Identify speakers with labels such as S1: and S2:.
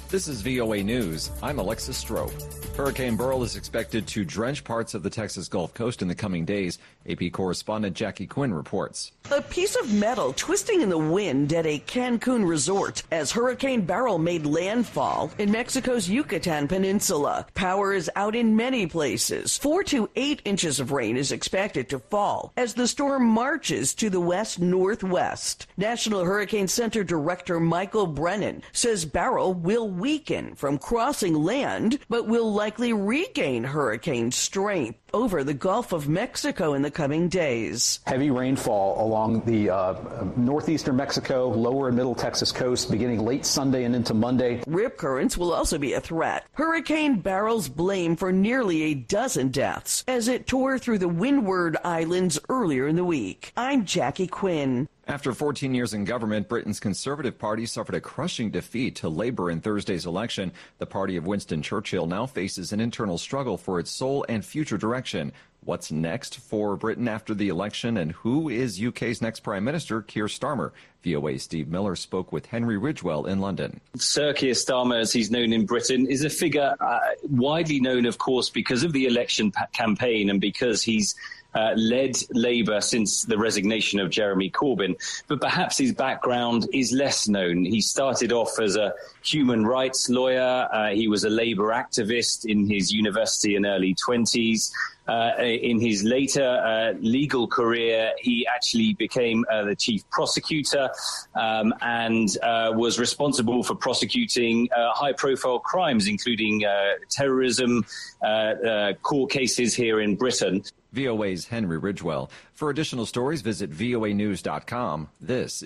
S1: This is VOA News. I'm Alexis Strope. Hurricane Beryl is expected to drench parts of the Texas Gulf Coast in the coming days. AP correspondent Jackie Quinn reports.
S2: A piece of metal twisting in the wind at a Cancun resort as Hurricane Beryl made landfall in Mexico's Yucatan Peninsula. Power is out in many places. 4 to 8 inches of rain is expected to fall as the storm marches to the west-northwest. National Hurricane Center Director Michael Brennan says Beryl will weaken from crossing land, but will likely regain hurricane strength over the Gulf of Mexico in the coming days.
S3: Heavy rainfall along the northeastern Mexico, lower and middle Texas coast beginning late Sunday and into Monday.
S2: Rip currents will also be a threat. Hurricane Beryl's blame for nearly a dozen deaths as it tore through the Windward Islands earlier in the week. I'm Jackie Quinn.
S1: After 14 years in government, Britain's Conservative Party suffered a crushing defeat to Labour in Thursday's election. The party of Winston Churchill now faces an internal struggle for its sole and future direction. What's next for Britain after the election, and who is UK's next Prime Minister? Keir Starmer. VOA's Steve Miller spoke with Henry Ridgwell in London.
S4: Sir Keir Starmer, as he's known in Britain, is a figure widely known, of course, because of the election campaign and because he's led Labour since the resignation of Jeremy Corbyn. But perhaps his background is less known. He started off as a human rights lawyer. He was a Labour activist in his university and early 20s. In his later legal career, he actually became the chief prosecutor and was responsible for prosecuting high-profile crimes, including terrorism, court cases here in Britain.
S1: VOA's Henry Ridgwell. For additional stories, visit voanews.com. This is